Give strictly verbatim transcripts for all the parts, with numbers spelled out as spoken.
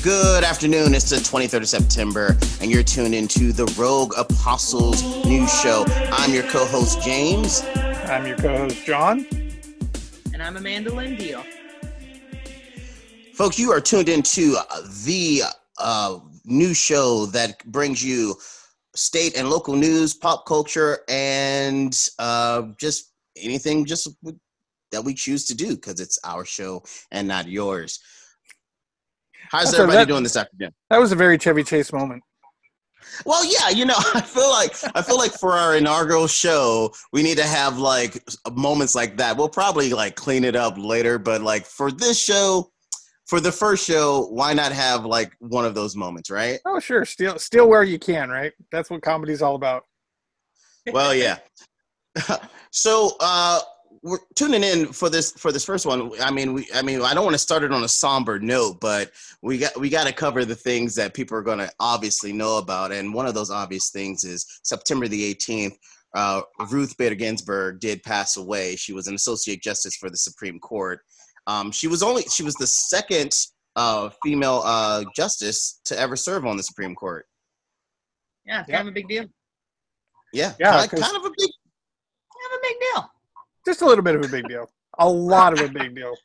Good afternoon. It's the twenty-third of September, and you're tuned into the Rogue Apostles News Show. I'm your co-host, James. I'm your co-host, John. And I'm Amanda Lindeal. Folks, you are tuned into the uh, news show that brings you state and local news, pop culture, and uh, just anything just that we choose to do because it's our show and not yours. How's That's everybody a, that, doing this afternoon? That was a very Chevy Chase moment. Well, yeah, you know, I feel like I feel like for our inaugural show, we need to have like moments like that. We'll probably like clean it up later, but like for this show, for the first show, why not have like one of those moments, right? Oh, sure. Steal, steal where you can, right? That's what comedy's all about. Well, yeah. So, uh, we're tuning in for this for this first one. I mean, we I mean, I don't want to start it on a somber note, but we got we got to cover the things that people are going to obviously know about, and one of those obvious things is September the eighteenth. Uh, Ruth Bader Ginsburg did pass away. She was an associate justice for the Supreme Court. Um, she was only she was the second uh, female uh, justice to ever serve on the Supreme Court. Yeah, it's kind of a big deal. Yeah, Yeah, kind, kind of a big, Kind of a big deal. Just a little bit of a big deal. A lot of a big deal.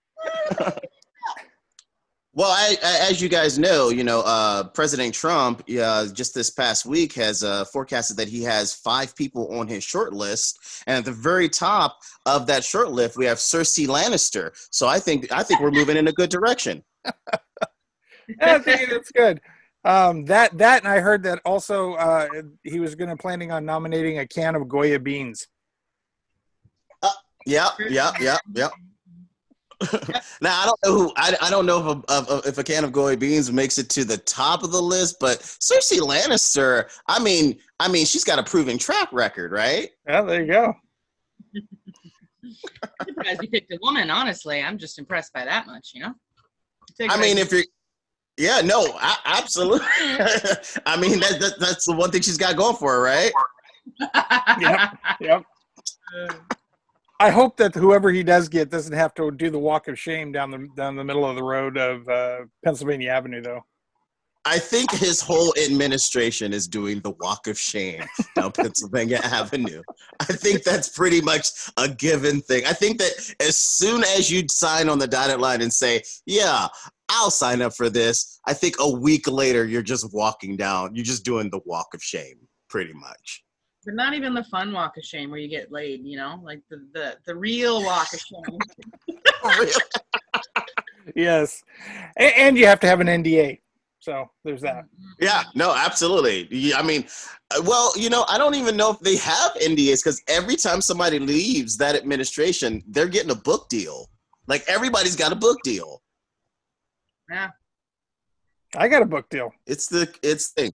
Well, I, I, as you guys know, you know, uh, President Trump uh, just this past week has uh, forecasted that he has five people on his short list, and at the very top of that short list, we have Cersei Lannister. So I think I think we're moving in a good direction. Yeah, I think that's good. Um, that that and I heard that also uh, he was going to planning on nominating a can of Goya beans. Uh, yeah, yeah, yeah, yeah. Now I don't know who I, I don't know if a, of, if a can of Goya beans makes it to the top of the list, but Cersei Lannister, I mean, I mean, she's got a proven track record, right? Yeah, there you go. I'm surprised you picked a woman, honestly. I'm just impressed by that much, you know? I mean, if you're, yeah, no, I, absolutely. I mean, that, that that's the one thing she's got going for her, right? Yep, yep. I hope that whoever he does get doesn't have to do the walk of shame down the down the middle of the road of uh, Pennsylvania Avenue, though. I think his whole administration is doing the walk of shame down Pennsylvania Avenue. I think that's pretty much a given thing. I think that as soon as you sign on the dotted line and say, yeah, I'll sign up for this, I think a week later you're just walking down. You're just doing the walk of shame, pretty much. But not even the fun walk of shame where you get laid, you know? Like the, the, the real walk of shame. Yes. And, and you have to have an N D A. So there's that. Yeah, no, absolutely. Yeah, I mean, well, you know, I don't even know if they have N D As because every time somebody leaves that administration, they're getting a book deal. Like everybody's got a book deal. Yeah. I got a book deal. It's the it's thing.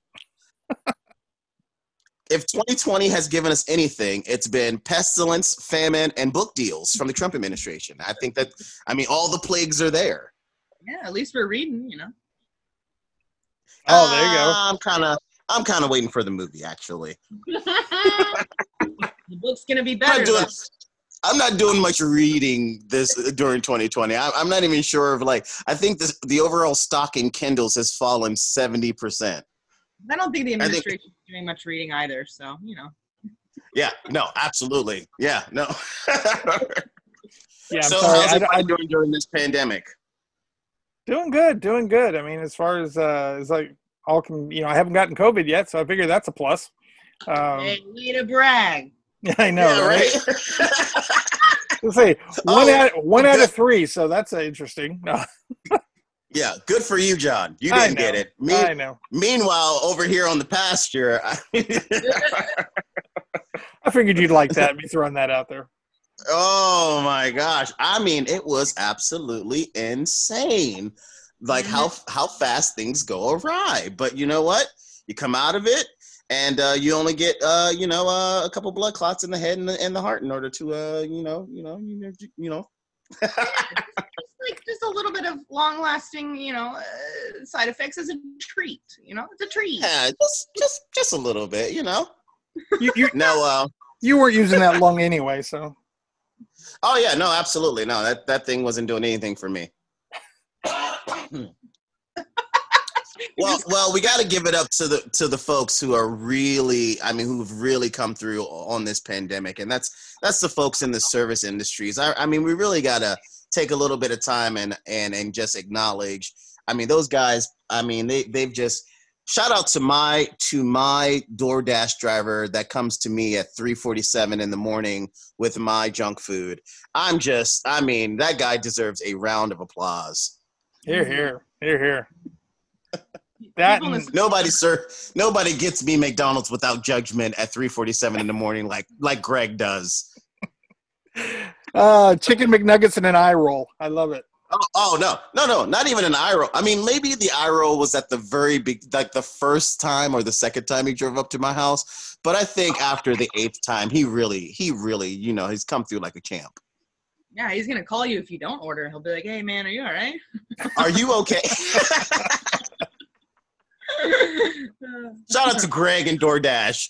If twenty twenty has given us anything, it's been pestilence, famine, and book deals from the Trump administration. I think that, I mean, all the plagues are there. Yeah, at least we're reading, you know? Oh, there you go. Uh, I'm kind of, I'm kind of waiting for the movie, actually. The book's going to be I'm better. not, doing, though. I'm not doing much reading this during twenty twenty. I, I'm not even sure of, like, I think this, the overall stock in Kindles has fallen seventy percent. I don't think the administration think, is doing much reading either, so, you know. Yeah, no, absolutely. Yeah, no. Yeah, I'm so sorry. how's I, it I, doing during this pandemic? doing good, doing good. I mean, as far as uh, as like all can, you know, I haven't gotten COVID yet, so I figure that's a plus. Um, Hey, way to brag. Yeah, I know, Yeah, right? right? Let's see, one Oh, out one good. out of three, so that's uh, interesting. No. Yeah, good for you, John. You I didn't know, get it. Me- I know. Meanwhile, over here on the pasture, I- I figured you'd like that. Me throwing that out there. oh my gosh! I mean, it was absolutely insane, like how how fast things go awry. But you know what? You come out of it, and uh, you only get uh, you know uh, a couple blood clots in the head and the, and the heart in order to uh, you know you know you know. You know. Just like just a little bit of long-lasting, you know, uh, side effects as a treat. You know, it's a treat. Yeah, just just just a little bit, you know. You you, No, uh, you weren't using that lung anyway, so. oh yeah, no, absolutely, no. That that thing wasn't doing anything for me. Well, well, we got to give it up to the to the folks who are really, I mean, who've really come through on this pandemic, and that's that's the folks in the service industries. I, I mean, we really got to take a little bit of time and and and just acknowledge. I mean, those guys. I mean, they they've just shout out to my to my DoorDash driver that comes to me at three forty-seven in the morning with my junk food. I'm just, I mean, that guy deserves a round of applause. Here, here, here, here. That and, nobody, sir, nobody gets me McDonald's without judgment at three forty-seven in the morning, like like Greg does. Uh, chicken McNuggets and an eye roll. I love it. Oh, oh no, no, no, not even an eye roll. I mean, maybe the eye roll was at the very big, like the first time or the second time he drove up to my house. But I think after the eighth time, he really, he really, you know, he's come through like a champ. Yeah, he's gonna call you if you don't order. He'll be like, "Hey, man, are you all right? Are you okay?" Shout out to Greg and DoorDash.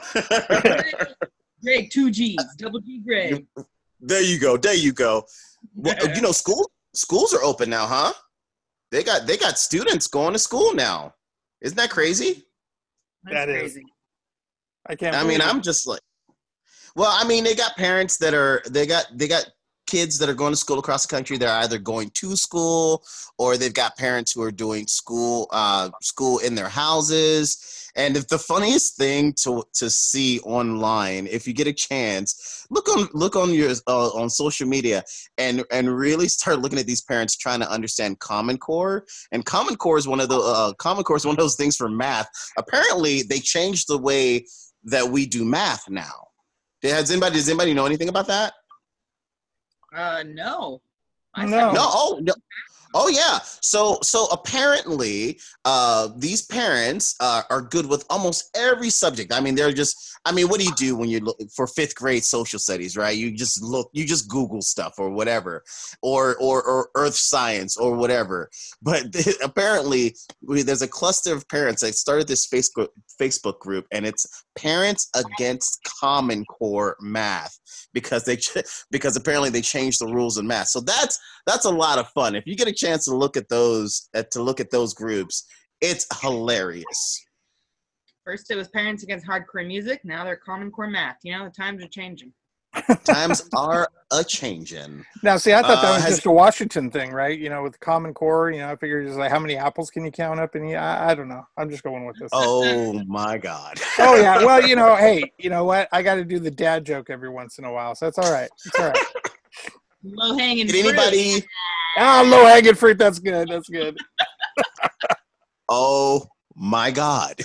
Greg, two G's, double G Greg. There you go. There you go. Well, you know, school schools are open now, huh? They got they got students going to school now. Isn't that crazy? That's that crazy. Is. I can't. I mean, it. I'm just like, well, I mean, they got parents that are they got they got kids that are going to school across the country. They're either going to school or they've got parents who are doing school uh, school in their houses. And if the funniest thing to to see online, if you get a chance, look on look on your uh, on social media and and really start looking at these parents trying to understand Common Core. And Common Core is one of the uh, Common Core is one of those things for math. Apparently, they changed the way that we do math now. Has anybody does anybody know anything about that? Uh, no. I No. No. Oh, no. Oh yeah. So so apparently, uh, these parents uh, are good with almost every subject. I mean, they're just. I mean, what do you do when you look for fifth grade social studies, right? You just look. You just Google stuff or whatever, or or, or earth science or whatever. But apparently, we, there's a cluster of parents that started this Facebook Facebook group, and it's Parents Against Common Core Math because they because apparently they changed the rules in math. So that's that's a lot of fun. If you get a chance to look at those at, to look at those groups, it's hilarious. First it was Parents Against Hardcore Music. Now they're Common Core Math. You know, the times are changing. Times are a changing. Now, see, I thought that Uh, was has- just a Washington thing, right? You know, with Common Core, you know, I figured it's like, how many apples can you count up? And I, I don't know. I'm just going with this. Oh my God. Oh, yeah. Well, you know, hey, you know what? I got to do the dad joke every once in a while. So that's all right. It's all right. Low hanging Did anybody? Ah, low hanging fruit. That's good. That's good. Oh my God.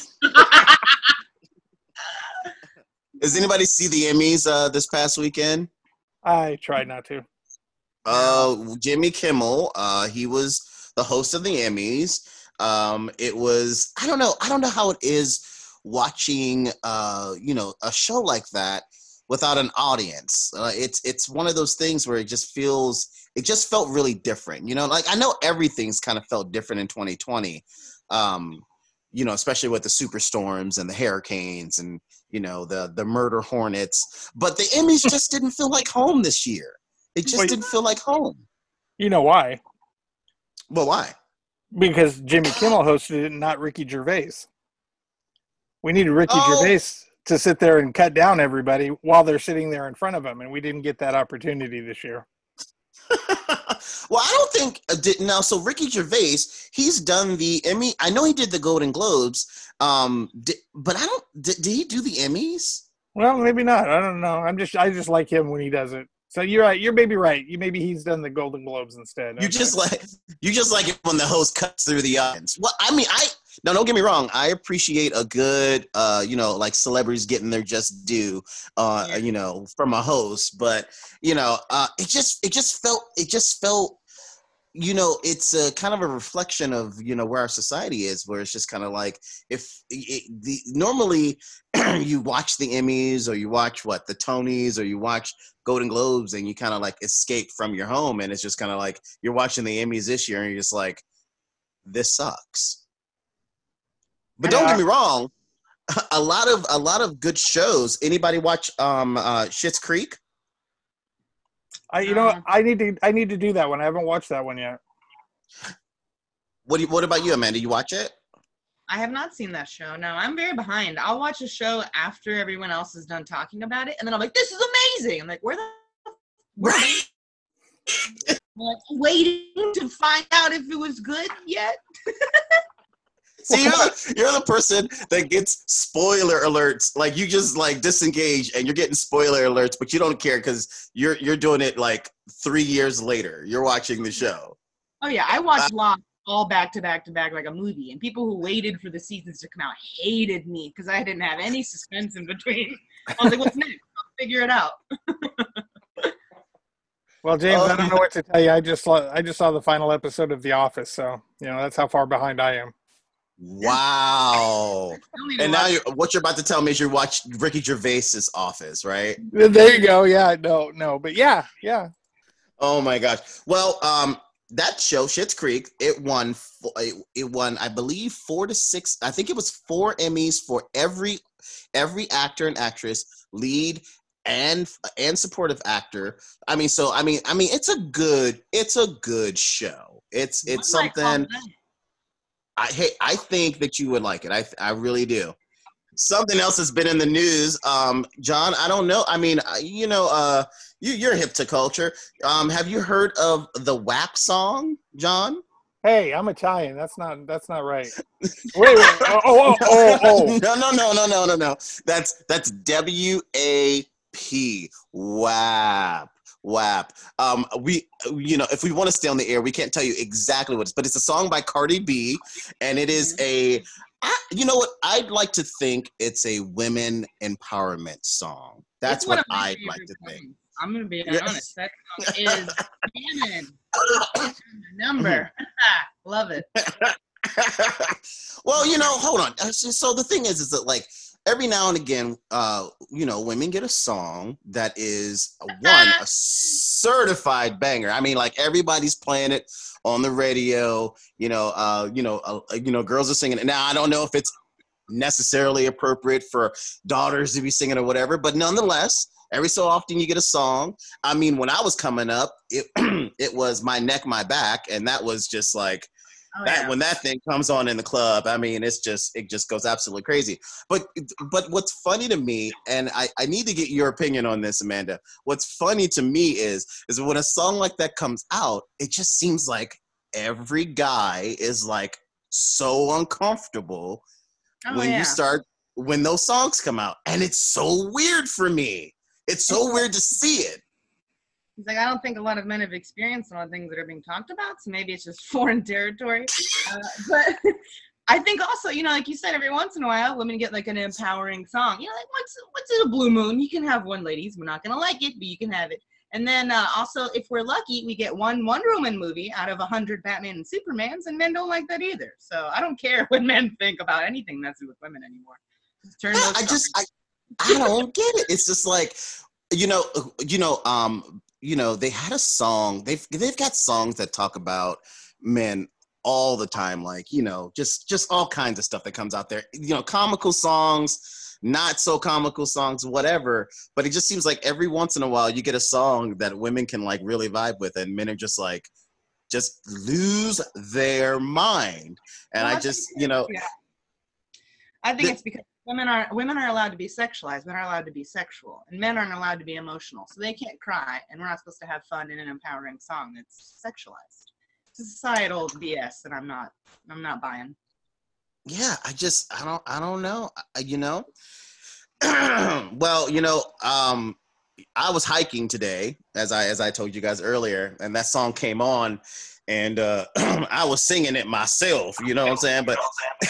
Does anybody see the Emmys uh, this past weekend? I tried not to. Uh, Jimmy Kimmel, uh, he was the host of the Emmys. Um, it was, I don't know, I don't know how it is watching, uh, you know, a show like that without an audience. Uh, it's it's one of those things where it just feels, it just felt really different. You know, like I know everything's kind of felt different in twenty twenty. Um, you know, especially with the superstorms and the hurricanes and, you know, the the murder hornets. But the Emmys just didn't feel like home this year. It just Wait. didn't feel like home. You know why? Well, why? Because Jimmy Kimmel hosted it, not Ricky Gervais. We needed Ricky Oh. Gervais to sit there and cut down everybody while they're sitting there in front of him, and we didn't get that opportunity this year. Well, I don't think uh, did, now. So Ricky Gervais, he's done the Emmy. I know he did the Golden Globes, um, di- but I don't. Did, did he do the Emmys? Well, maybe not. I don't know. I'm just I just like him when he does it. So you're right. You're maybe right. You maybe he's done the Golden Globes instead. You Okay. just like you just like it when the host cuts through the audience. Well, I mean, I no, don't get me wrong. I appreciate a good, uh, you know, like celebrities getting their just due, uh, Yeah. you know, from a host. But you know, uh, it just it just felt it just felt. You know, it's a kind of a reflection of, you know, where our society is, where it's just kind of like if it, the normally you watch the Emmys or you watch what the Tonys or you watch Golden Globes and you kind of like escape from your home. And it's just kind of like you're watching the Emmys this year and you're just like, this sucks. But don't get me wrong. A lot of a lot of good shows. Anybody watch um uh Schitt's Creek? I, you know, what? I need to I need to do that one. I haven't watched that one yet. What do you, what about you, Amanda? You watch it? I have not seen that show. No, I'm very behind. I'll watch a show after everyone else is done talking about it, and then I'm like, "This is amazing!" I'm like, "Where the where Right. the- like, waiting to find out if it was good yet?" See, you're the, you're the person that gets spoiler alerts. Like you just like disengage and you're getting spoiler alerts, but you don't care because you're you're doing it like three years later. You're watching the show. Oh yeah, I watched Lost all back to back to back like a movie, and people who waited for the seasons to come out hated me because I didn't have any suspense in between. I was like, "What's next? I'll figure it out." Well, James, Oh, I don't know what to tell you. I just saw, I just saw the final episode of The Office, so you know that's how far behind I am. Wow. Don't need to And now watch you're, what you're about to tell me is you watch Ricky Gervais's Office, right? There you go. Yeah, no, no, but yeah, yeah. Oh my gosh. Well, um, that show, Schitt's Creek, it won. fo- It, it won, I believe, four to six. I think it was four Emmys for every every actor and actress, lead and and supportive actor. I mean, so I mean, I mean, it's a good, it's a good show. It's it. it's What might call something. that? I hey, I think that you would like it. I I really do. Something else has been in the news, um, John. I don't know. I mean, I- you know, uh, you you're hip to culture. Um, have you heard of the W A P song, John? Hey, I'm Italian. That's not that's not right. Wait, wait. Oh, oh, oh, oh. no, no, no, no, no, no, no. That's that's W A P. W A P. W A P. Um, we, you know, if we want to stay on the air, we can't tell you exactly what it's, but it's a song by Cardi B, and it is a, I, you know what? I'd like to think it's a women empowerment song. That's It's one what of my I'd like favorite to think. songs. I'm gonna be Yeah. honest. That song is canon. Number. Love it. Well, you know, hold on. Uh, So so the thing is, is that like every now and again, uh, you know, women get a song that is uh, one a certified banger. I mean, like everybody's playing it on the radio. You know, uh, you know, uh, you know, girls are singing it. Now, I don't know if it's necessarily appropriate for daughters to be singing or whatever, but nonetheless, every so often you get a song. I mean, when I was coming up, it it was My Neck, My Back, and that was just like. Oh, That yeah. when that thing comes on in the club, I mean, it's just it just goes absolutely crazy. But but what's funny to me, and I, I need to get your opinion on this, Amanda. What's funny to me is is when a song like that comes out, it just seems like every guy is like so uncomfortable Oh, when yeah. you start when those songs come out, and it's so weird for me. It's so weird to see it. He's like, I don't think a lot of men have experienced a lot of things that are being talked about, so maybe it's just foreign territory. Uh, but I think also, you know, like you said, every once in a while, women get like an empowering song. You know, like once, once in a blue moon, you can have one, ladies. We're not gonna like it, but you can have it. And then uh, also, if we're lucky, we get one Wonder Woman movie out of a hundred Batman and Supermans, and men don't like that either. So I don't care what men think about anything that's with women anymore. Just turn Yeah, those I songs. just I, I don't get it. It's just like, you know, you know, um, you know, they had a song. They've they've got songs that talk about men all the time, like you know, just just all kinds of stuff that comes out there. You know, comical songs, not so comical songs, whatever. But it just seems like every once in a while you get a song that women can like really vibe with, and men are just like just lose their mind. And Well, I I just, think- you know, yeah. I think The- it's because women are women are allowed to be sexualized. Men are allowed to be sexual, and men aren't allowed to be emotional. So they can't cry, and we're not supposed to have fun in an empowering song that's sexualized. It's a societal B S that I'm not I'm not buying. yeah, I just I don't I don't know. I, you know. Well, you know, um I was hiking today, as I as I told you guys earlier, and that song came on, and uh, I was singing it myself. You know what I'm saying? But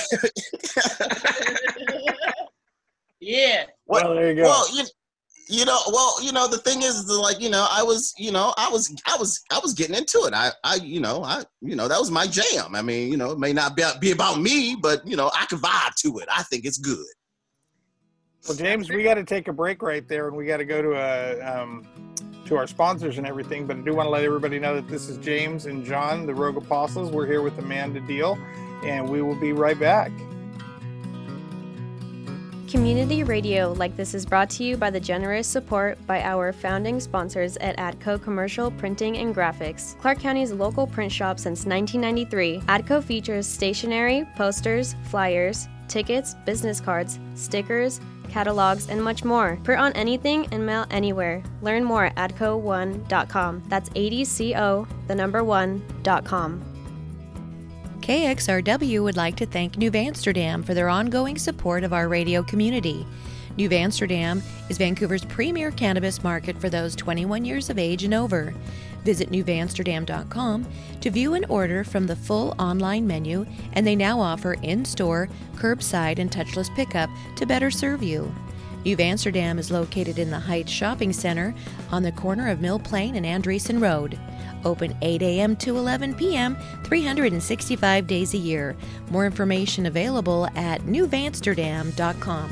Yeah. what, Well, there you go. well, you, you know, well, you know, the thing is, the, like, you know, I was, you know, I was, I was, I was getting into it. I, I, you know, I, you know, that was my jam. I mean, you know, it may not be, be about me, but you know, I can vibe to it. I think it's good. Well, James, we got to take a break right there, and we got to go to a um, to our sponsors and everything. But I do want to let everybody know that this is James and John, the Rogue Apostles. We're here with Amanda Deal, and we will be right back. Community radio like this is brought to you by the generous support by our founding sponsors at ADCO Commercial Printing and Graphics, Clark County's local print shop since nineteen ninety-three. ADCO features stationery, posters, flyers, tickets, business cards, stickers, catalogs, and much more. Print on anything and mail anywhere. Learn more at adco one dot com. That's A D C O, the number one, dot com. K X R W would like to thank New Amsterdam for their ongoing support of our radio community. New Amsterdam is Vancouver's premier cannabis market for those twenty-one years of age and over. Visit new amsterdam dot com to view and order from the full online menu, and they now offer in-store, curbside, and touchless pickup to better serve you. New Amsterdam is located in the Heights Shopping Center on the corner of Mill Plain and Andreessen Road. Open eight a.m. to eleven p.m., three hundred sixty-five days a year. More information available at new amsterdam dot com.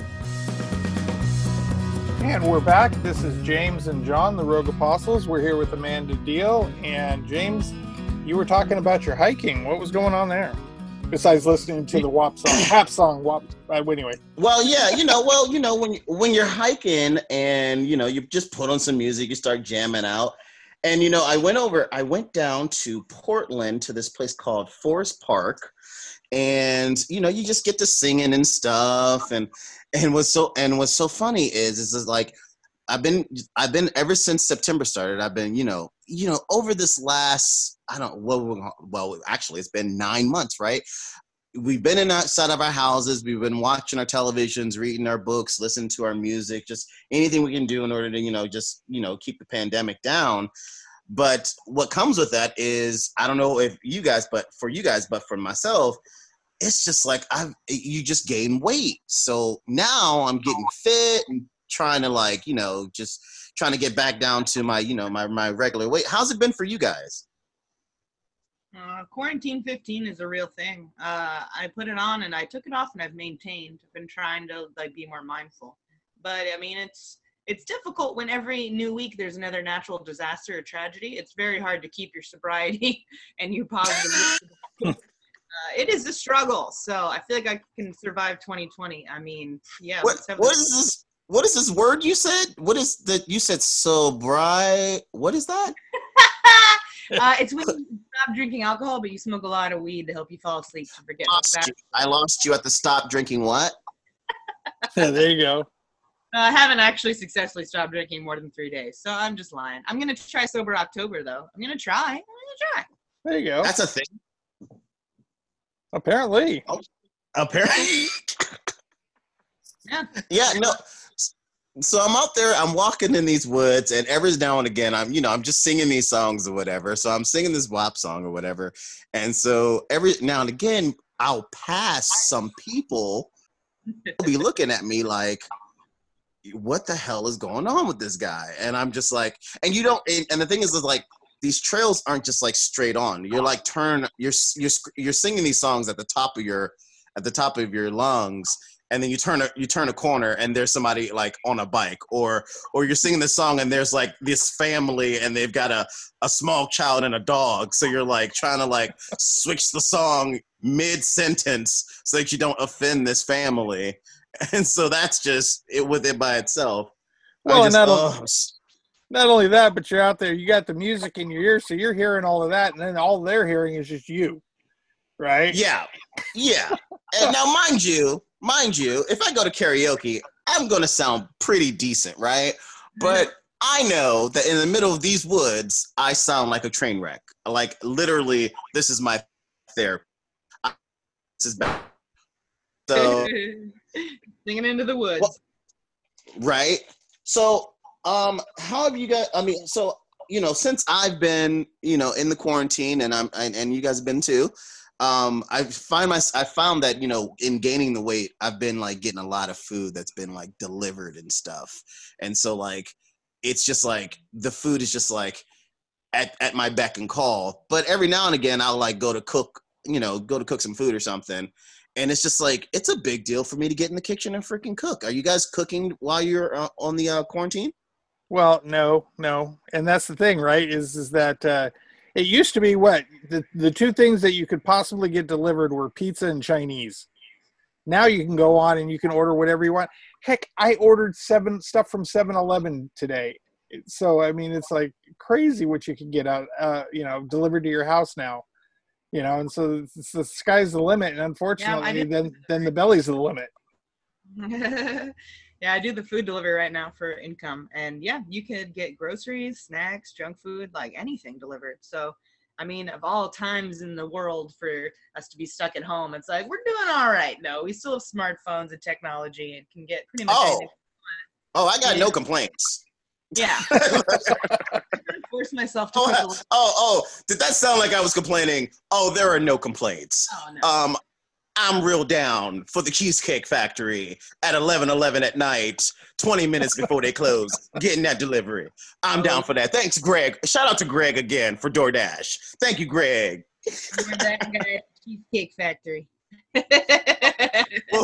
And we're back. This is James and John, the Rogue Apostles. We're here with Amanda Deal. And James, you were talking about your hiking. What was going on there? Besides listening to the W A P song, W A P song, W A P. Uh, anyway. Well, yeah, you know, well, you know, when when you're hiking and you know you just put on some music, you start jamming out. And, you know, I went over, I went down to Portland to this place called Forest Park. And, you know, you just get to singing and stuff. And, and what's so, and what's so funny is, is, is like, I've been, I've been, ever since September started, I've been, you know, you know, over this last, I don't, well, well, actually it's been nine months, right? We've been in outside of our houses. We've been watching our televisions, reading our books, listening to our music, just anything we can do in order to, you know, just, you know, keep the pandemic down. But what comes with that is, I don't know if you guys, but for you guys, but for myself, it's just like, I've, you just gain weight. So now I'm getting fit and trying to like, you know, just trying to get back down to my, you know, my, my regular weight. How's it been for you guys? Uh, quarantine fifteen is a real thing. Uh, I put it on and I took it off and I've maintained. I've been trying to like be more mindful, but I mean, it's, it's difficult when every new week there's another natural disaster or tragedy. It's very hard to keep your sobriety and your positive. uh, it is a struggle. So I feel like I can survive twenty twenty. I mean, yeah. What, what is this? What is this word you said? What is that? You said sobri. What is that? uh, it's when you stop drinking alcohol, but you smoke a lot of weed to help you fall asleep to forget. Lost you. I lost you at the stop drinking what? There you go. Uh, I haven't actually successfully stopped drinking more than three days, so I'm just lying. I'm going to try sober October, though. I'm going to try. I'm going to try. There you go. That's a thing. Apparently. Oh, apparently. Yeah. Yeah, no. So I'm out there, I'm walking in these woods, and every now and again, I'm, you know, I'm just singing these songs or whatever. So I'm singing this W A P song or whatever. And so every now and again, I'll pass some people who'll be looking at me like, what the hell is going on with this guy? And I'm just like, and you don't, and, and the thing is, is like, these trails aren't just like straight on. You're like turn, you're, you're, you're singing these songs at the top of your, at the top of your lungs. And then you turn a, you turn a corner and there's somebody like on a bike, or, or you're singing this song and there's like this family and they've got a, a small child and a dog. So you're like trying to like switch the song mid sentence so that you don't offend this family. And so that's just it with it by itself. Well, just, and not, oh. only, not only that, but you're out there, you got the music in your ears, so you're hearing all of that, and then all they're hearing is just you, right? Yeah, yeah. And now, mind you, mind you, if I go to karaoke, I'm going to sound pretty decent, right? But I know that in the middle of these woods, I sound like a train wreck. Like, literally, this is my therapy. I, this is bad. So, singing into the woods. Well, right. So, um, how have you guys, I mean, so, you know, since I've been, you know, in the quarantine and I'm, and, and you guys have been too, um, I find my, I found that, you know, in gaining the weight, I've been like getting a lot of food that's been like delivered and stuff. And so like, it's just like, the food is just like at, at my beck and call, but every now and again, I'll like go to cook, you know, go to cook some food or something. And it's just like, it's a big deal for me to get in the kitchen and freaking cook. Are you guys cooking while you're uh, on the uh, quarantine? Well, no, no. And that's the thing, right, is is that uh, it used to be what? The, the two things that you could possibly get delivered were pizza and Chinese. Now you can go on and you can order whatever you want. Heck, I ordered seven stuff from seven eleven today. So, I mean, it's like crazy what you can get out, uh, you know, delivered to your house now, you know, and so it's, the sky's the limit. And unfortunately, yeah, then, then the belly's the limit. Yeah, I do the food delivery right now for income. And yeah, you could get groceries, snacks, junk food, like anything delivered. So, I mean, of all times in the world for us to be stuck at home, it's like, we're doing all right. No, we still have smartphones and technology and can get pretty much Oh, anything. oh, I got Yeah. no complaints. Yeah. I'm trying to force myself to Oh, cook a oh, little- oh, did that sound like I was complaining? Oh, there are no complaints. Oh, no. Um, I'm real down for the Cheesecake Factory at eleven eleven at night, twenty minutes before they close, getting that delivery. I'm down for that. Thanks, Greg. Shout out to Greg again for DoorDash. Thank you, Greg. We're that guy at the Cheesecake Factory. Well,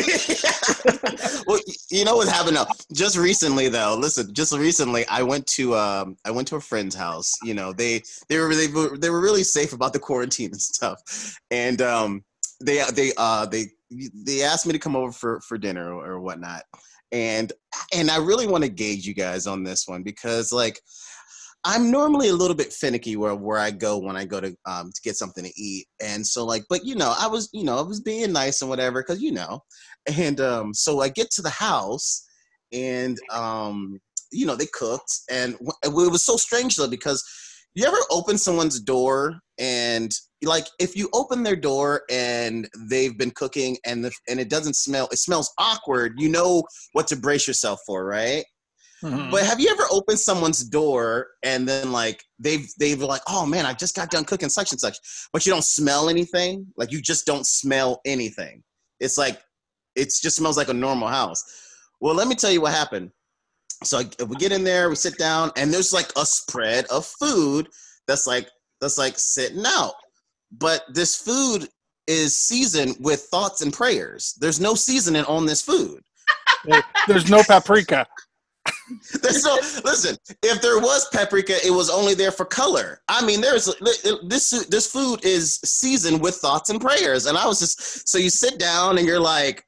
well, you know what's happened now? Just recently, though. Listen, just recently, I went to um, I went to a friend's house. You know, they they were they were they were really safe about the quarantine and stuff, and um, they they uh they they asked me to come over for for dinner or, or whatnot, and and I really want to gauge you guys on this one because like. I'm normally a little bit finicky where, where I go when I go to um to get something to eat. And so like, but you know, I was, you know, I was being nice and whatever, cause you know, and um, so I get to the house and um, you know, they cooked and it was so strange though, because you ever open someone's door and like, if you open their door and they've been cooking and the, and it doesn't smell, it smells awkward, you know what to brace yourself for, right? Mhm. But have you ever opened someone's door and then like they've they've like, oh man, I just got done cooking such and such, but you don't smell anything? Like you just don't smell anything. It's like it just smells like a normal house. Well, let me tell you what happened. So I, we get in there, we sit down, and there's like a spread of food that's like that's like sitting out. But this food is seasoned with thoughts and prayers. There's no seasoning on this food. There- There's no paprika. There's no, listen, if there was paprika, it was only there for color. I mean, there's this this food is seasoned with thoughts and prayers. And I was just, so you sit down and you're like,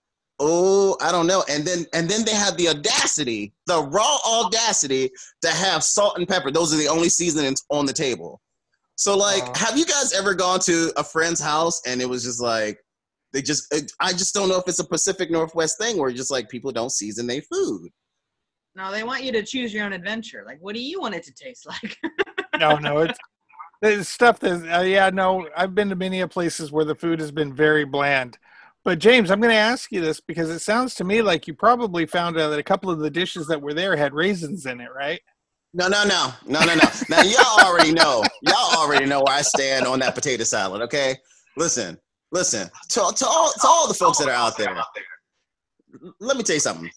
oh, I don't know. And then and then they have the audacity, the raw audacity to have salt and pepper. Those are the only seasonings on the table. So like, Uh. have you guys ever gone to a friend's house and it was just like, they just, I just don't know if it's a Pacific Northwest thing where just like people don't season their food. No, they want you to choose your own adventure. Like, what do you want it to taste like? No, no, it's, it's stuff that, uh, yeah, no, I've been to many of places where the food has been very bland. But James, I'm going to ask you this because it sounds to me like you probably found out that a couple of the dishes that were there had raisins in it, right? No, no, no, no, no, no. Now y'all already know. Y'all already know where I stand on that potato salad. Okay, listen, listen. To, to all to all the folks that are out there, let me tell you something.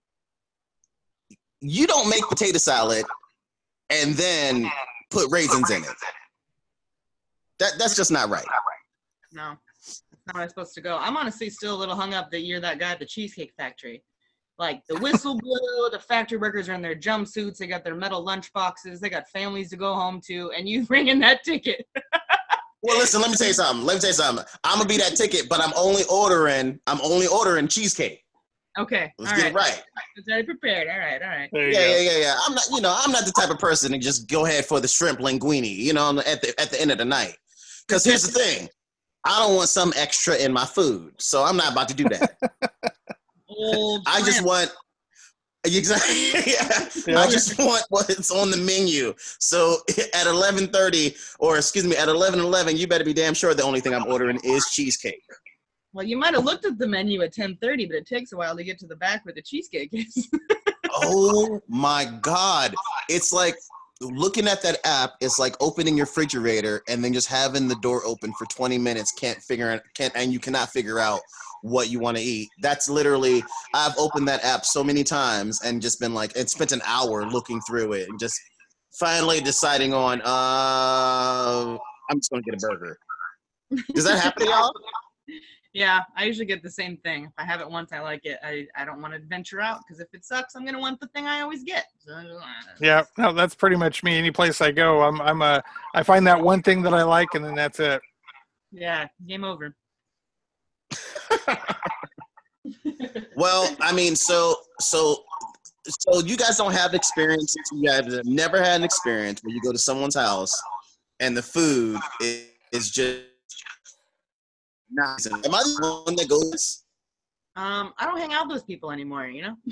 You don't make potato salad and then put raisins in it. That that's just not right. No, that's not how it's supposed to go. I'm honestly still a little hung up that you're that guy at the Cheesecake Factory. Like, the whistle blew, the factory workers are in their jumpsuits, they got their metal lunch boxes, they got families to go home to, and you bring in that ticket. Well, listen, let me tell you something. Let me tell you something. I'm gonna be that ticket, but I'm only ordering. I'm only ordering cheesecake. Okay, Let's all get right. it right. It's already prepared. All right, all right. There you Yeah, go. yeah, yeah, yeah. I'm not, you know, I'm not the type of person to just go ahead for the shrimp linguine, you know, at the at the end of the night. Because here's the thing, I don't want some extra in my food, so I'm not about to do that. Old I just shrimp. want, exactly, yeah, Yeah. I just want what's on the menu. So at eleven thirty, or excuse me, at eleven eleven, you better be damn sure the only thing I'm ordering is cheesecake. Well, you might have looked at the menu at ten thirty, but it takes a while to get to the back where the cheesecake is. Oh my God. It's like looking at that app, it's like opening your refrigerator and then just having the door open for twenty minutes, can't figure out, can't, and you cannot figure out what you want to eat. That's literally, I've opened that app so many times and just been like, and spent an hour looking through it and just finally deciding on, uh, I'm just going to get a burger. Does that happen to y'all? Yeah, I usually get the same thing. If I have it once, I like it. I, I don't want to venture out because if it sucks, I'm gonna want the thing I always get. So, Yeah, no, that's pretty much me. Any place I go, I'm I'm a I find that one thing that I like, and then that's it. yeah, game over. Well, I mean, so so so you guys don't have experience. You guys have never had an experience where you go to someone's house and the food is, is just nice. Am I the one that goes? Um, I don't hang out with those people anymore, you know?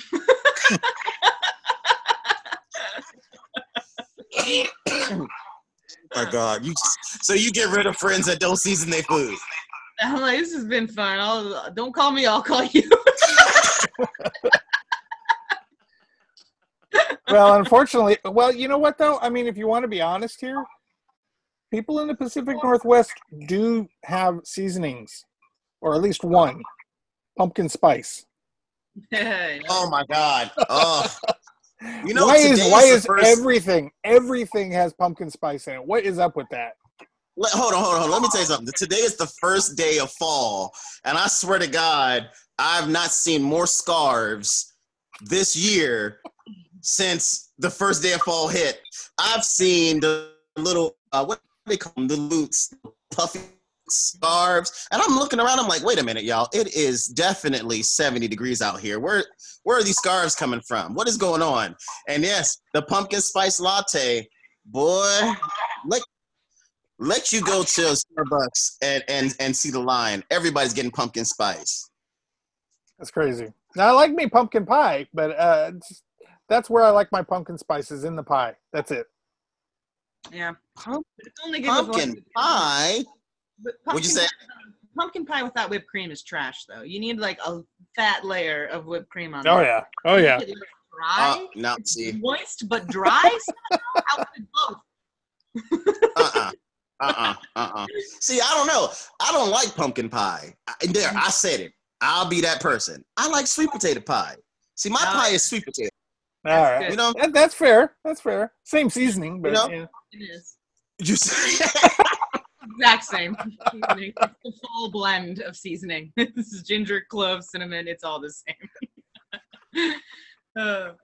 My God, you so you get rid of friends that don't season their food. I'm like, this has been fun. I'll, don't call me, I'll call you. Well, unfortunately, well, you know what though? I mean, if you want to be honest here, people in the Pacific Northwest do have seasonings, or at least one, pumpkin spice. Oh my God! Oh, you know, why is today why the is first- everything everything has pumpkin spice in it? What is up with that? Let, hold on, hold on, hold on. Let me tell you something. Today is the first day of fall, and I swear to God, I've not seen more scarves this year since the first day of fall hit. I've seen the little, uh, what do they call them, the loots, puffy scarves, and I'm looking around. I'm like, wait a minute, y'all. It is definitely seventy degrees out here. Where, where are these scarves coming from? What is going on? And yes, the pumpkin spice latte, boy, like. Let you go to Starbucks and, and, and see the line. Everybody's getting pumpkin spice. That's crazy. Now, I like me pumpkin pie, but uh, it's, that's where I like my pumpkin spices, in the pie. That's it. Yeah. Pump, It's only good with pumpkin one- pie? But What'd you say? Pumpkin, pumpkin pie without whipped cream is trash, though. You need like a fat layer of whipped cream on Oh, there. yeah. Oh, yeah. Make it dry, Uh, no, see. moist, but dry. Out with both. Uh-uh. Uh-uh. Uh-uh. See, I don't know. I don't like pumpkin pie. I, there, I said it. I'll be that person. I like sweet potato pie. See, my No. pie is sweet potato. All That's right. good. You know? That, that's fair. That's fair. Same seasoning, but You know? yeah. It is. You say, Exact same seasoning. It's the full blend of seasoning. This is ginger, clove, cinnamon. It's all the same. uh.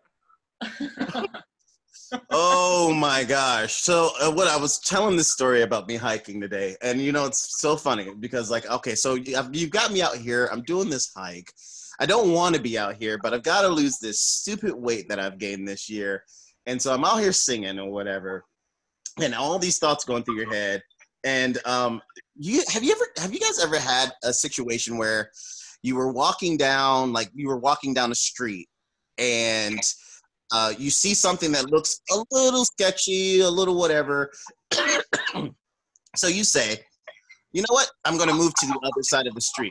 oh my gosh. So uh, what I was telling this story about me hiking today, and you know, it's so funny because like, okay, so you- I've- you've got me out here. I'm doing this hike. I don't want to be out here, but I've got to lose this stupid weight that I've gained this year. And so I'm out here singing or whatever. And all these thoughts going through your head. And um, you have you ever have you guys ever had a situation where you were walking down, like you were walking down the street and Uh, you see something that looks a little sketchy, a little whatever. So you say, you know what? I'm going to move to the other side of the street.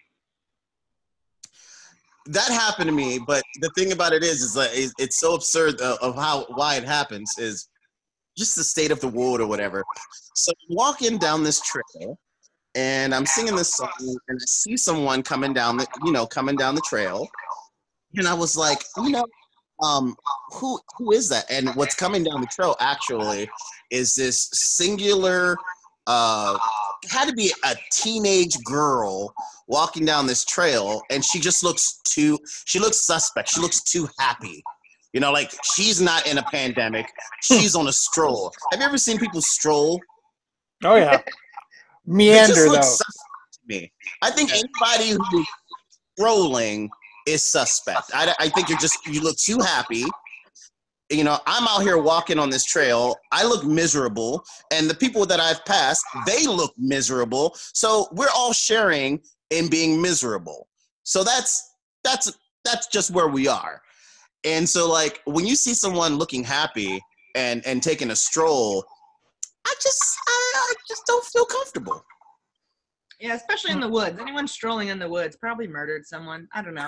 That happened to me, but the thing about it is, is that it's so absurd of, of how why it happens is just the state of the world or whatever. So I'm walking down this trail, and I'm singing this song, and I see someone coming down the, you know, coming down the trail, and I was like, you know. Um, who who is that? And what's coming down the trail actually is this singular, uh, had to be a teenage girl walking down this trail, and she just looks too. She looks suspect. She looks too happy. You know, like she's not in a pandemic. She's on a stroll. Have you ever seen people stroll? Oh, yeah. They Meander, just look though. suspect to me. I think anybody who's strolling is suspect. I, I think you're just, you look too happy. You know, I'm out here walking on this trail. I look miserable. And the people that I've passed, they look miserable. So we're all sharing in being miserable. So that's, that's, that's just where we are. And so like, when you see someone looking happy and, and taking a stroll, I just, I, I just don't feel comfortable. Yeah, especially in the woods. Anyone strolling in the woods probably murdered someone. I don't know.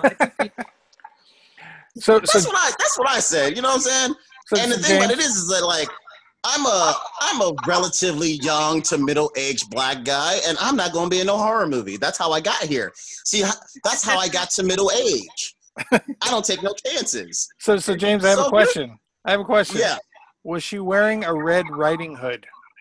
So, That's so, what I, that's what I said. You know what I'm saying? so And the so thing about James, it is, is that like I'm a I'm a relatively young to middle aged black guy, and I'm not going to be in no horror movie. That's how I got here. See, that's how I got to middle age. I don't take no chances. so, so James, I have So a question. I have a question. Yeah, Was she wearing a Red Riding Hood?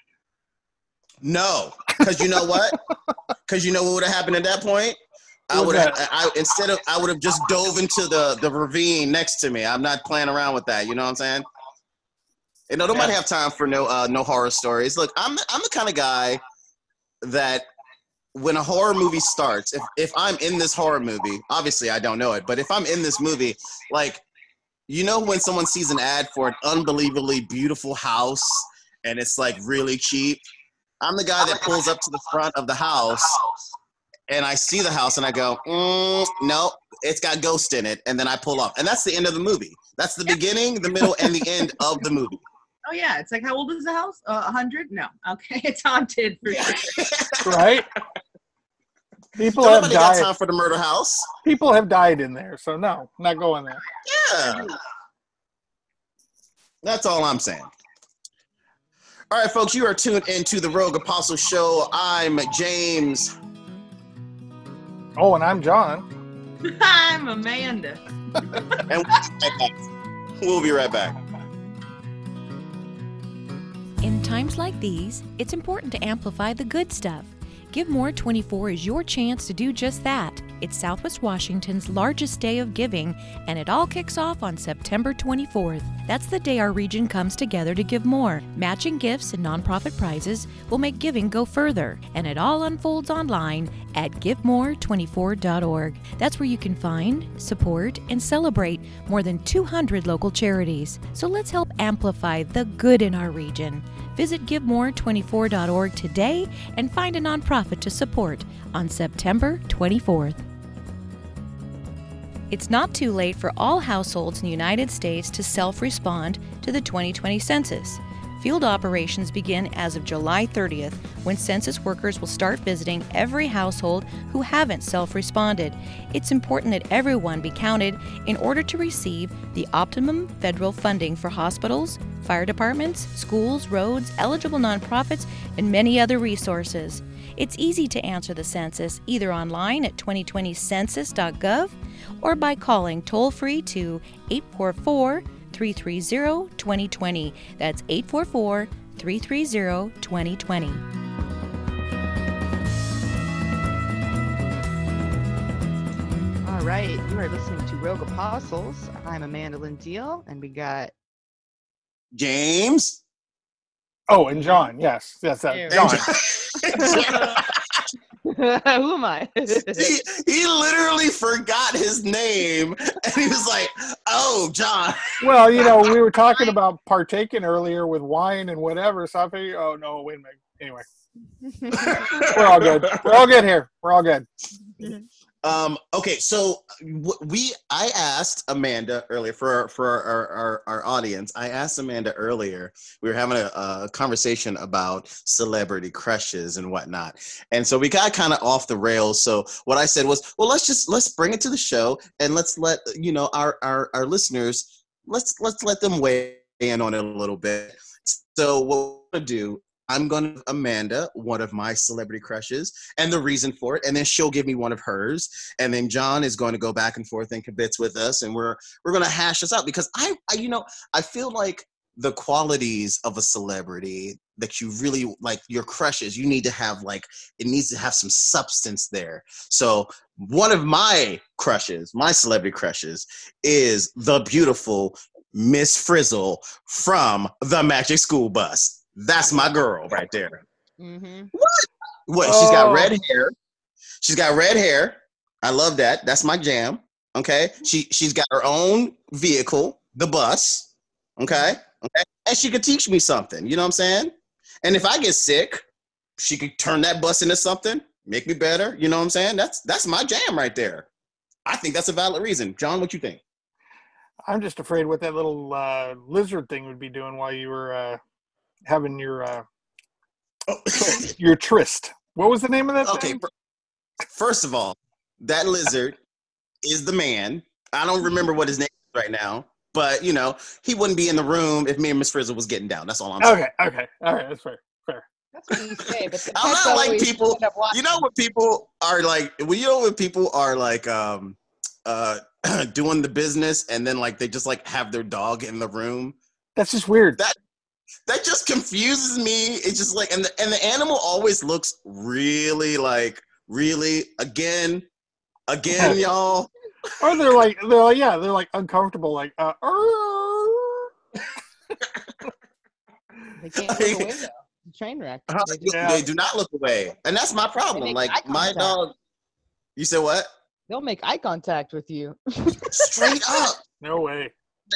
no, because you know what? Because you know what would have happened at that point? I What would was have that? I instead of I would have just dove into the the ravine next to me. I'm not playing around with that. You know what I'm saying? You know, nobody Yeah. have time for no uh, no horror stories. Look, I'm the, I'm the kind of guy that when a horror movie starts, if, if I'm in this horror movie, obviously I don't know it, but if I'm in this movie, like, you know when someone sees an ad for an unbelievably beautiful house and it's like really cheap, I'm the guy that pulls up to the front of the house and I see the house and I go, mm, no, it's got ghost in it, and then I pull off. And that's the end of the movie. That's the beginning, the middle, and the end of the movie. Oh yeah, it's like, how old is the house? A uh, hundred? No, okay, it's haunted for sure. Right? People Nobody have got died. time for the murder house. People have died in there, so no, not going there. Yeah, that's all I'm saying. All right, folks, you are tuned into the Rogue Apostle Show. I'm James. Oh, and I'm John. I'm Amanda. And we'll be right back. We'll be right back. In times like these, it's important to amplify the good stuff. Give More twenty-four is your chance to do just that. It's Southwest Washington's largest day of giving, and it all kicks off on September twenty-fourth. That's the day our region comes together to give more. Matching gifts and nonprofit prizes will make giving go further, and it all unfolds online at give more twenty-four dot org. That's where you can find, support, and celebrate more than two hundred local charities. So let's help amplify the good in our region. Visit give more twenty-four dot org today and find a nonprofit to support on September twenty-fourth. It's not too late for all households in the United States to self-respond to the twenty twenty census. Field operations begin as of July thirtieth, when census workers will start visiting every household who haven't self-responded. It's important that everyone be counted in order to receive the optimum federal funding for hospitals, fire departments, schools, roads, eligible nonprofits, and many other resources. It's easy to answer the census either online at twenty twenty census dot gov or by calling toll-free to eight four four, three three zero, two zero two zero. That's eight four four, three three zero, two zero two zero. All right, you are listening to Rogue Apostles. I'm Amanda Lindeal, and we got James. Oh, and John. Yes, yes, uh, Ew. John. who am I? he, he literally forgot his name, and he was like, "Oh, John." Well, you know, we were talking about partaking earlier with wine and whatever. So I figured, oh no, wait a minute. Anyway, we're all good. We're all good here. We're all good. Um, okay, so we I asked Amanda earlier for our, for our, our, our audience. I asked Amanda earlier. We were having a, a conversation about celebrity crushes and whatnot, and so we got kind of off the rails. So what I said was, well, let's just let's bring it to the show and let's let you know our our, our listeners. Let's let's let them weigh in on it a little bit. So what we're gonna do. I'm going to give Amanda one of my celebrity crushes and the reason for it, and then she'll give me one of hers, and then John is going to go back and forth and kibitz with us, and we're we're going to hash this out because I, I, you know, I feel like the qualities of a celebrity that you really like, your crushes, you need to have like, it needs to have some substance there. So one of my crushes, my celebrity crushes, is the beautiful Miss Frizzle from the Magic School Bus. That's my girl right there. Mm-hmm. What? What? She's got Oh. red hair. She's got red hair. I love that. That's my jam. Okay. She she's got her own vehicle, the bus. Okay. Okay. And she could teach me something. You know what I'm saying? And if I get sick, she could turn that bus into something, make me better. You know what I'm saying? That's that's my jam right there. I think that's a valid reason. John, what you think? I'm just afraid what that little uh, lizard thing would be doing while you were uh, having your uh, Oh. your tryst. What was the name of that Okay. thing? fir- First of all, that lizard is the man. I don't remember what his name is right now, but you know, he wouldn't be in the room if me and Miss Frizzle was getting down. That's all I'm saying. Okay, okay, all right, that's fair, fair. That's what you say, but the I'm pets not like always people- end up watching. You know what people are like? Well, you know when people are like um uh doing the business and then like they just like have their dog in the room. That's just weird. That that just confuses me. It's just like and the and the animal always looks really like really again again y'all. Or they're like, they're like, yeah, they're like uncomfortable, like, uh, "Arr." They can't go to the window. It's a train wreck. Uh, They just- Yeah. They do not look away, and that's my problem. make Like eye my contact. dog. You said what? They'll make eye contact with you. Straight up. No way.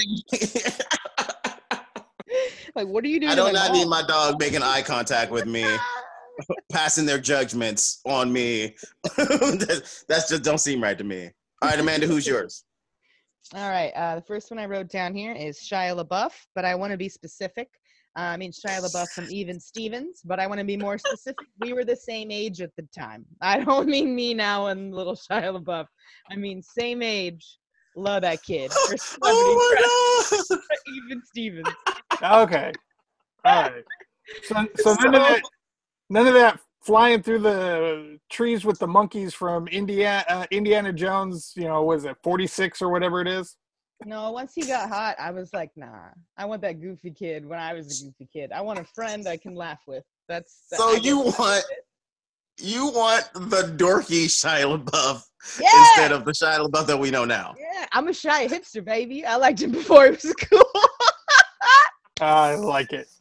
Like, what are you doing? I do to my not need mom? my dog making eye contact with me, passing their judgments on me. That's that's just don't seem right to me. All right, Amanda, who's yours? All right. Uh, the first one I wrote down here is Shia LaBeouf, but I want to be specific. Uh, I mean Shia LaBeouf from Even Stevens, but I want to be more specific. We were the same age at the time. I don't mean me now and little Shia LaBeouf. I mean same age. Love that kid. For Celebrity Oh my god! Crush, Even Stevens. Okay. All right. So, so none of that, none of that flying through the trees with the monkeys from Indiana, uh, Indiana Jones. You know, was it forty-six or whatever it is? No, once he got hot, I was like, nah. I want that goofy kid when I was a goofy kid. I want a friend I can laugh with. That's So I guess you that's want it. you want the dorky Shia LaBeouf Yeah! instead of the Shia LaBeouf that we know now. Yeah, I'm a shy hipster, baby. I liked him before he was cool. I like it.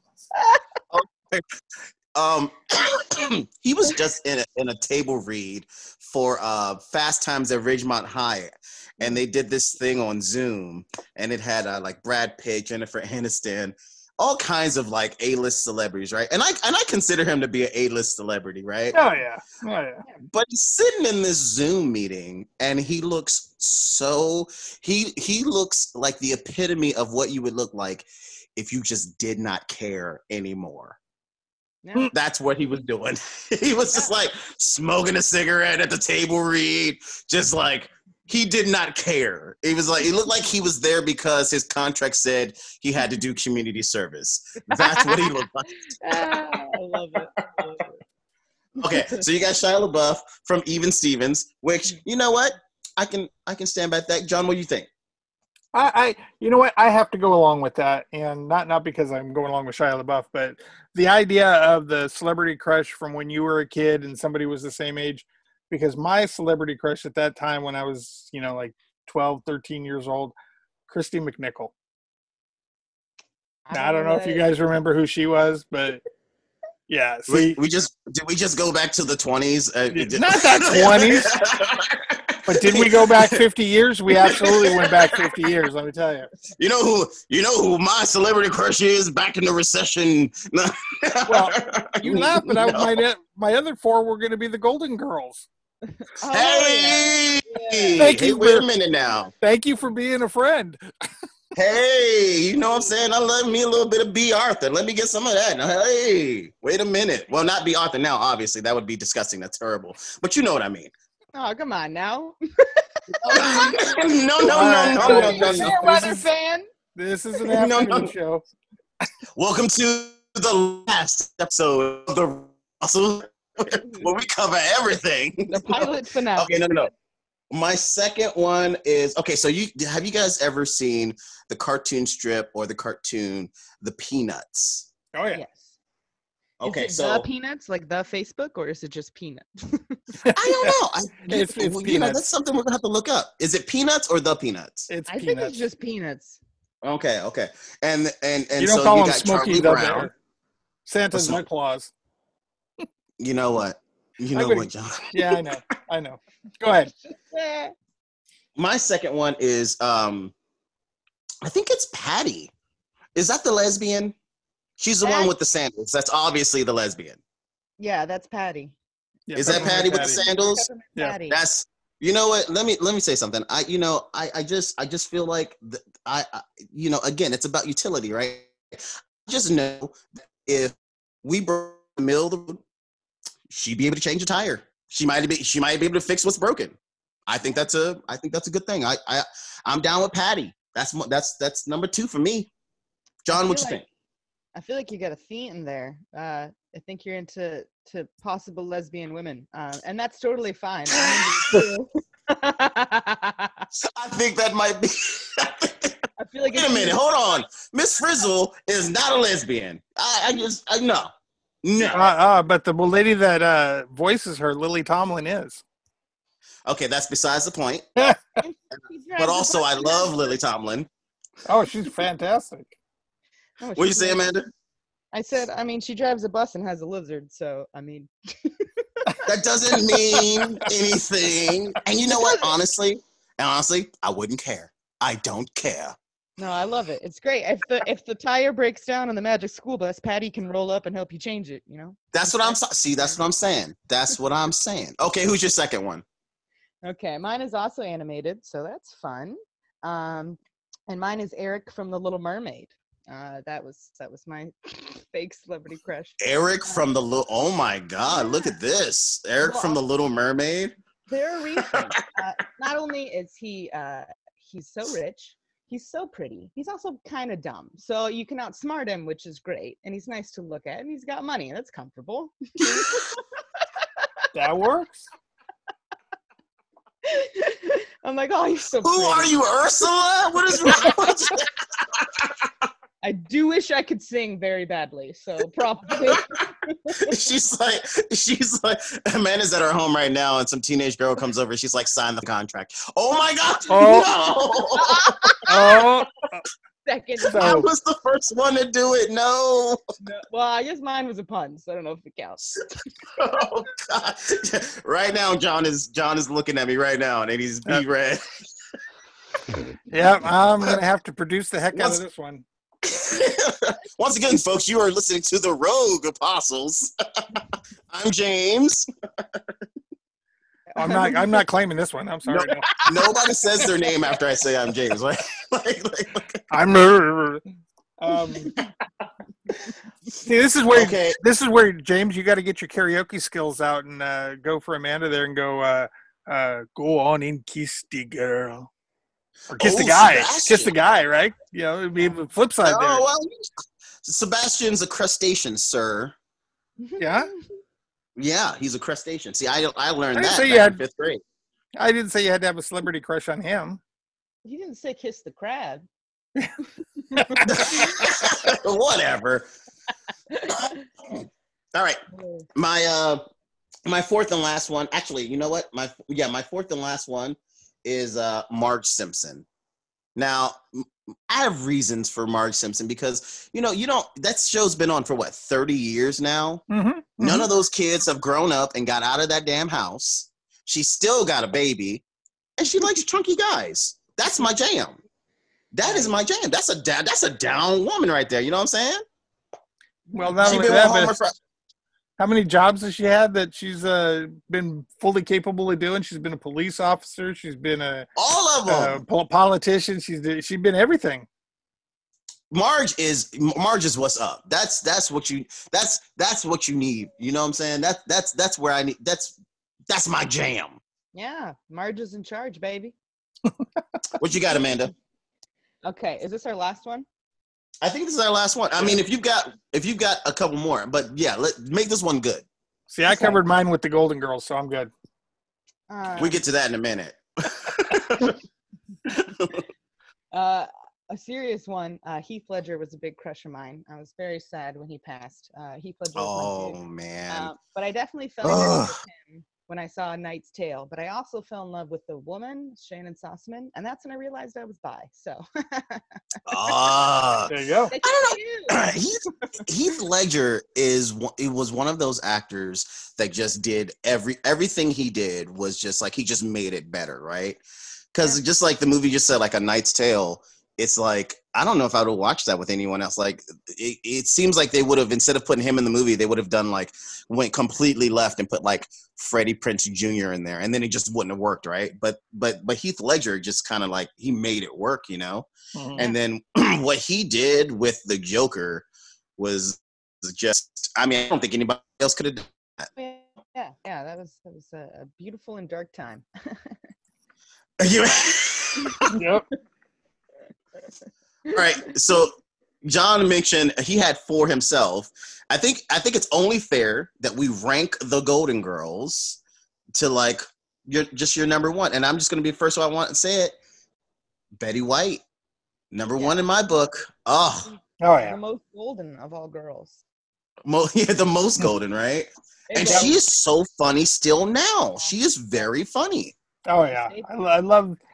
Um, he was just in a, in a table read for uh, Fast Times at Ridgemont High, and they did this thing on Zoom, and it had uh, like Brad Pitt, Jennifer Aniston, all kinds of like A-list celebrities, right? And I and I consider him to be an A-list celebrity, right? Oh yeah. Oh yeah. But he's sitting in this Zoom meeting, and he looks so he he looks like the epitome of what you would look like if you just did not care anymore. Yeah. That's what he was doing. He was just like smoking a cigarette at the table read, just like he did not care. He was like, it looked like he was there because his contract said he had to do community service. That's what he looked like. Ah, I love it. I love it. Okay, so you got Shia LaBeouf from Even Stevens, which you know what? I can I can stand by that. John, what do you think? I, I, you know what? I have to go along with that, and not not because I'm going along with Shia LaBeouf, but the idea of the celebrity crush from when you were a kid and somebody was the same age. Because my celebrity crush at that time, when I was, you know, like twelve, thirteen years old, Christy McNichol. Now, I don't know if you guys remember who she was, but yeah. See, We, we just did we just go back to the twenties? Uh, not that twenties. But did we go back fifty years? We absolutely went back fifty years, let me tell you. You know who you know who my celebrity crush is back in the recession. Well, you laugh, but I, No. my, my other four were going to be the Golden Girls. Oh, Hey, yeah. Thank hey, you wait for- a minute now. Thank you for being a friend. Hey, you know what I'm saying? I love me a little bit of B. Arthur. Let me get some of that. Hey, wait a minute. Well, not B. Arthur now, obviously. That would be disgusting. That's terrible. But you know what I mean. Oh, come on now. no, no, no, All right, no, all no, right, no, this no. is- You're a weather fan. This is an No, no. afternoon show. Welcome to the last episode of the Russell, where we cover everything. The pilot finale. Okay, no, no, no. My second one is okay. So you have you guys ever seen the cartoon strip or the cartoon The Peanuts? Oh, yeah. Yes. Okay, is it so the Peanuts, like the Facebook, or is it just Peanuts? I don't know. I, It's- it's well, you know, Peanuts. that's something we're gonna have to look up. Is it Peanuts or The Peanuts? It's I think peanuts. it's just Peanuts. Okay, okay. And and and you don't so call you him got Smokey Charlie the Brown. Bear. Santa's What's- Nut Claus. You know what? You I know could- what, John? Yeah, I know. I know. Go ahead. Eh. My second one is um, I think it's Patty. Is that the lesbian? She's the one Patty. with the sandals. That's obviously the lesbian. Yeah, that's Patty. Yeah, Is that Peppermint Patty with the Patty. sandals? Peppermint Yeah. Patty. That's you know what? Let me let me say something. I you know I I just I just feel like the, I, I you know again it's about utility, right? I just know that if we broke the middle of the road, she'd be able to change a tire. She might be she might be able to fix what's broken. I think that's a I think that's a good thing. I I I'm down with Patty. That's mo- that's that's number two for me. John, what you feel like- think? I feel like you got a theme in there. Uh, I think you're into to possible lesbian women, uh, and that's totally fine. I'm into it too. I think that might be. I feel like Wait a it's- minute, hold on. Miss Frizzle is not a lesbian. I, I just I no. No. Uh, uh, but the lady that uh, voices her, Lily Tomlin, is. Okay, that's besides the point. She drives But a also, I bunch of love men. Lily Tomlin. Oh, she's fantastic. Oh, What you she's say, really- Amanda? I said, I mean, she drives a bus and has a lizard, so I mean. That doesn't mean anything. And you know what? Honestly, honestly, I wouldn't care. I don't care. No, I love it. It's great. If the if the tire breaks down on the Magic School Bus, Patty can roll up and help you change it. You know. That's what I'm see. That's what I'm saying. That's what I'm saying. Okay, who's your second one? Okay, mine is also animated, so that's fun. Um, and mine is Eric from The Little Mermaid. Uh, that was that was my fake celebrity crush. Eric from the little. Oh my God! Yeah. Look at this. Eric Well, from The Little Mermaid. There are reasons. uh, not only is he uh, he's so rich, he's so pretty. He's also kind of dumb. So you can outsmart him, which is great. And he's nice to look at, and he's got money. That's comfortable. That works. I'm like, oh, he's so Who pretty. are you, Ursula? What is wrong with you? I do wish I could sing very badly, so probably. She's like, she's like, Amanda's at her home right now, and some teenage girl comes over. She's like, sign the contract. Oh my God! Oh. No! Oh, Second. I so was the first one to do it. No. No, well, I guess mine was a pun, so I don't know if it counts. Oh God! Right now, John is John is looking at me right now, and he's he red. yeah, I'm gonna have to produce the heck out Once- of this one. Once again, folks, you are listening to the Rogue Apostles. I'm James. I'm not. I'm not claiming this one. I'm sorry. No. Nobody says their name after I say I'm James. Like, like, like, I'm. Um, see, this is where okay. this is where James, you got to get your karaoke skills out and uh, go for Amanda there and go. Uh, uh, go on and kiss the girl, or kiss Oh, the guy. Sebastian. Kiss the guy, right? You know, it'd be the flip side there. Oh well, Sebastian's a crustacean, sir. Yeah. Yeah, he's a crustacean. See, I I learned I didn't that say back you had- in fifth grade. I didn't say you had to have a celebrity crush on him. He didn't say kiss the crab. Whatever. All right, my uh, my fourth and last one. Actually, you know what? My yeah, my fourth and last one is uh Marge Simpson. Now, I have reasons for Marge Simpson because you know you don't. That show's been on for what thirty years now. Mm-hmm. None of those kids have grown up and got out of that damn house. She still got a baby, and she likes chunky guys. That's my jam. That is my jam. That's a da- that's a down woman right there. You know what I'm saying? Well, not She only been that, with Homer but for how many jobs has she had that she's uh, been fully capable of doing? She's been a police officer. She's been a, all of them. a pol- politician. She's she's been everything. Marge is Marge is what's up. That's that's what you that's that's what you need. You know what I'm saying? That that's that's where I need. That's that's my jam. Yeah, Marge is in charge, baby. What you got, Amanda? Okay, is this our last one? I think this is our last one. I mean, if you've got if you've got a couple more, but yeah, let make this one good. See, I Okay. covered mine with the Golden Girls, so I'm good. Um, We get to that in a minute. uh, a serious one. Uh, Heath Ledger was a big crush of mine. I was very sad when he passed. Uh, Heath Ledger was my Oh dude. man. Uh, but I definitely fell in love Ugh. with him when I saw A Knight's Tale. But I also fell in love with the woman, Shannon Sussman, and that's when I realized I was bi. So Ah. There you go. They I can't do. Heath, Heath Ledger is one- it was one of those actors that just did every everything he did was just like he just made it better, right? Because Yeah. just like the movie just said, like A Knight's Tale, it's like I don't know if I would watch that with anyone else. Like it, it seems like they would have instead of putting him in the movie, they would have done like went completely left and put like Freddie Prinze Junior in there, and then it just wouldn't have worked, right? But but but Heath Ledger just kind of like he made it work, you know. Mhm. And then what he did with the Joker was just, I mean, I don't think anybody else could have done that. Yeah, yeah, that was that was a, a beautiful and dark time. You- Yep. All right. So John mentioned he had four himself. I think I think it's only fair that we rank the Golden Girls to like your just your number one. And I'm just gonna be the first one I want to say it. Betty White. Number Yeah. one in my book. Oh, Oh The yeah. most golden of all girls. mo- yeah, the most golden, right? And It was- she is so funny still now. She is very funny. Oh yeah. I, I love.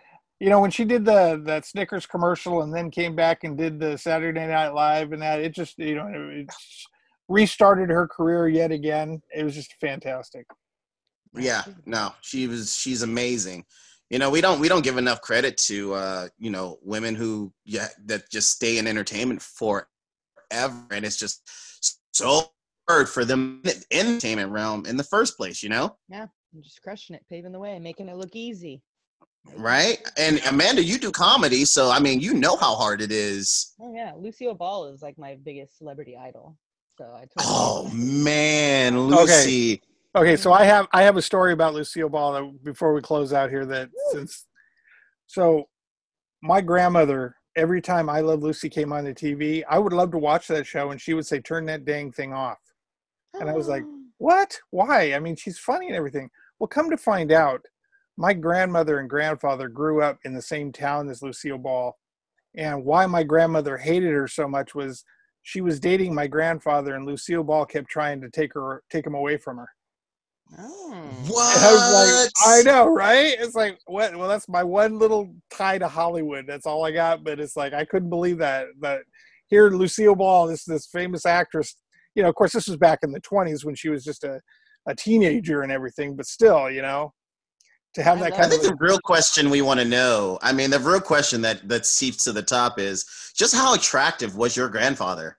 you know, when she did the that Snickers commercial and then came back and did the Saturday Night Live and that, it just, you know, it restarted her career yet again. It was just fantastic. Yeah, no, she was she's amazing. You know, we don't we don't give enough credit to uh, you know, women who yeah that just stay in entertainment forever, and it's just so hard for them in the entertainment realm in the first place, you know? Yeah, I'm just crushing it, paving the way, making it look easy. Right? And Amanda, you do comedy, so I mean, you know how hard it is. Oh yeah, Lucille Ball is like my biggest celebrity idol. So I. Totally Oh man, Lucy. Okay. Okay, so I have I have a story about Lucille Ball that, before we close out here. That since so, my grandmother, every time I Love Lucy came on the T V, I would love to watch that show, and she would say, "Turn that dang thing off." And I was like, "What? Why? I mean, she's funny and everything." Well, come to find out, my grandmother and grandfather grew up in the same town as Lucille Ball, and why my grandmother hated her so much was she was dating my grandfather, and Lucille Ball kept trying to take her take him away from her. Oh. What? I was like, I know, right? It's like, what? Well, that's my one little tie to Hollywood. That's all I got. But it's like, I couldn't believe that. But here, Lucille Ball, this this famous actress, you know, of course, this was back in the twenties when she was just a, a teenager and everything. But still, you know, to have that I kind I think of. the real question we want to know, I mean, the real question that, that seeps to the top is just how attractive was your grandfather?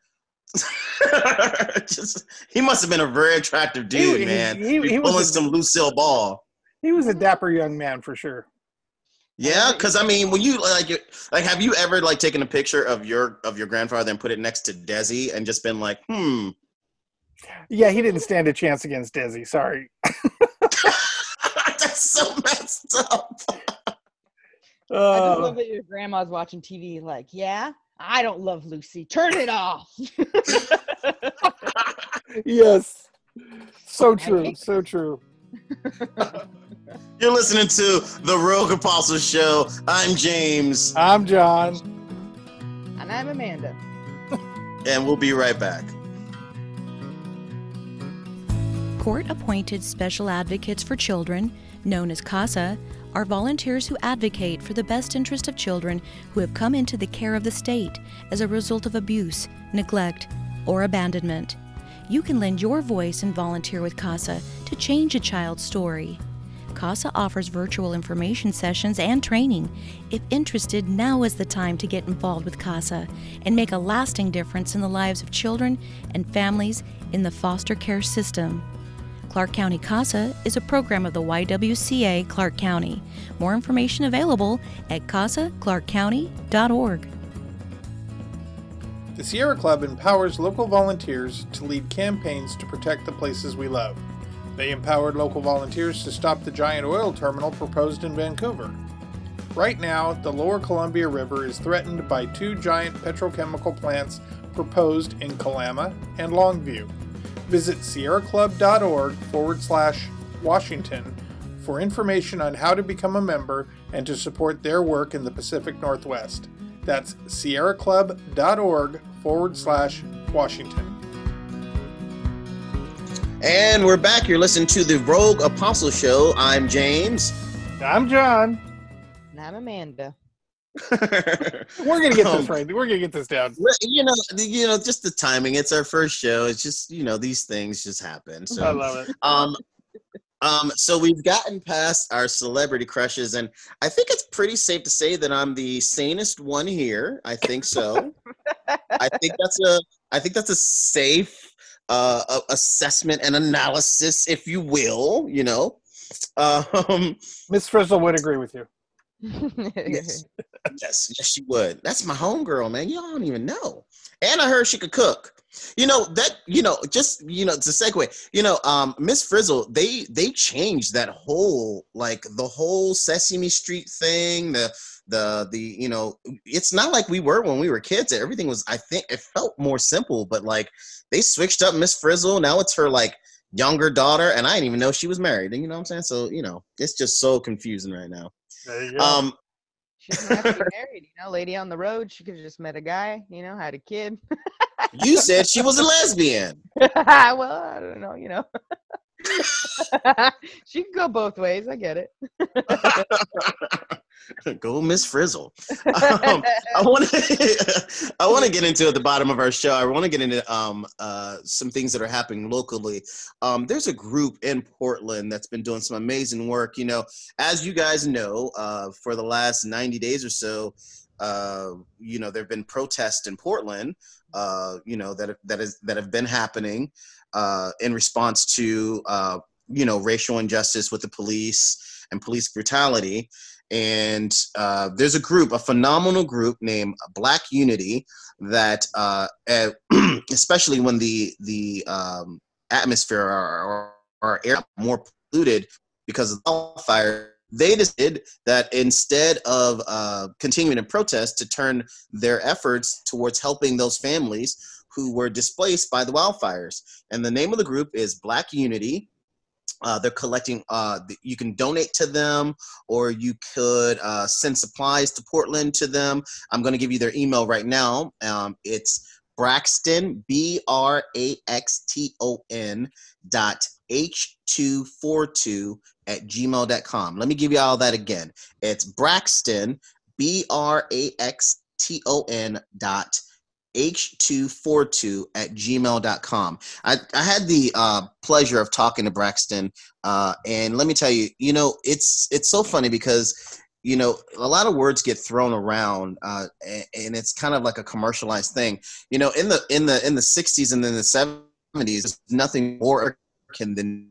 Just, he must have been a very attractive dude, He- he- man. he- He, he was pulling a- some Lucille Ball. He was a dapper young man for sure. Yeah, because I mean, when you like, you- like, have you ever like taken a picture of your of your grandfather and put it next to Desi and just been like, hmm? Yeah, he didn't stand a chance against Desi. Sorry. That's so messed up. I just Uh, love that your grandma's watching T V. Like, yeah, I don't love Lucy. Turn it off. yes. So true. So true. You're listening to the Rogue Apostle Show. I'm James, I'm John. And I'm Amanda. and we'll be right back. Court-appointed special advocates for children, known as CASA, are volunteers who advocate for the best interest of children who have come into the care of the state as a result of abuse, neglect, or abandonment. You can lend your voice and volunteer with CASA to change a child's story. CASA offers virtual information sessions and training. If interested, now is the time to get involved with CASA and make a lasting difference in the lives of children and families in the foster care system. Clark County CASA is a program of the Y W C A Clark County. More information available at casa clark county dot org. The Sierra Club empowers local volunteers to lead campaigns to protect the places we love. They empowered local volunteers to stop the giant oil terminal proposed in Vancouver. Right now, the Lower Columbia River is threatened by two giant petrochemical plants proposed in Kalama and Longview. Visit sierraclub.org forward slash Washington for information on how to become a member and to support their work in the Pacific Northwest. That's sierraclub.org forward slash Washington. And we're back. You're listening to the Rogue Apostle Show. I'm James. I'm John. And I'm Amanda. We're gonna get this Um, right. We're gonna get this down. You know, you know, just the timing. It's our first show. It's just, you know, these things just happen. So I love it. Um, um, so we've gotten past our celebrity crushes, and I think it's pretty safe to say that I'm the sanest one here. I think so. I think that's a, I think that's a safe uh, a- assessment and analysis, if you will. You know, um, Miss Frizzle would agree with you. yes, yes, yes, she would. That's my homegirl, man. Y'all don't even know. And I heard she could cook. You know that. You know, just you know, it's a segue. You know, um, Miss Frizzle, they they changed that whole like the whole Sesame Street thing. The the the you know, it's not like we were when we were kids. Everything was, I think, it felt more simple. But like they switched up Miss Frizzle. Now it's her like younger daughter, and I didn't even know she was married. And you know what I'm saying? So you know, it's just so confusing right now. There you go. Um. She doesn't have to be married, you know, lady on the road. She could have just met a guy, you know, had a kid. You said she was a lesbian. Well, I don't know, you know. She can go both ways. I get it. Go Miss Frizzle. Um, I want to I want to get into at the bottom of our show. I want to get into um, uh, some things that are happening locally. Um, there's a group in Portland that's been doing some amazing work. You know, as you guys know, uh, for the last ninety days or so, uh, you know, there have been protests in Portland. Uh, you know that that is that have been happening uh, in response to uh, you know racial injustice with the police and police brutality. And uh, there's a group, a phenomenal group named Black Unity that, uh, uh, especially when the the um, atmosphere or, or, or air more polluted because of wildfire, they decided that instead of uh, continuing to protest, to turn their efforts towards helping those families who were displaced by the wildfires. And the name of the group is Black Unity. Uh, they're collecting, uh, you can donate to them, or you could uh, send supplies to Portland to them. I'm going to give you their email right now. Um, it's Braxton, B R A X T O N dot H two four two at gmail dot com. Let me give you all that again. It's Braxton, B R A X T O N dot H two four two at gmail dot com. I, I had the uh, pleasure of talking to Braxton, uh, and let me tell you, you know, it's it's so funny because, you know, a lot of words get thrown around, uh, and, and it's kind of like a commercialized thing. You know, in the in the in the sixties and then the seventies, there's nothing more American than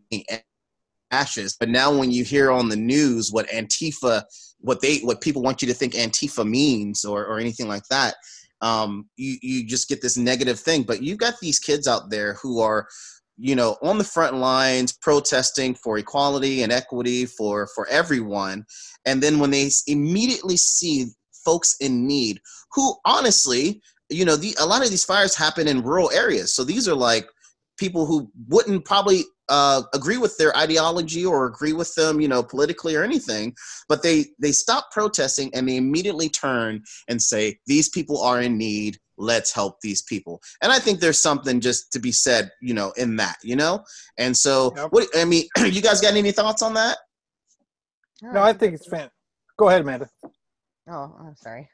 ashes. But now when you hear on the news what Antifa, what they what people want you to think Antifa means, or or anything like that, Um, you, you just get this negative thing. But you've got these kids out there who are, you know, on the front lines protesting for equality and equity for, for everyone. And then when they immediately see folks in need who honestly, you know, the, a lot of these fires happen in rural areas. So these are like people who wouldn't probably uh, agree with their ideology or agree with them, you know, politically or anything, but they, they stop protesting and they immediately turn and say, these people are in need, let's help these people. And I think there's something just to be said, you know, in that, you know? And so, yep. what, I mean, you guys got any thoughts on that? No, I think it's fan. Go ahead, Amanda. Oh, I'm sorry.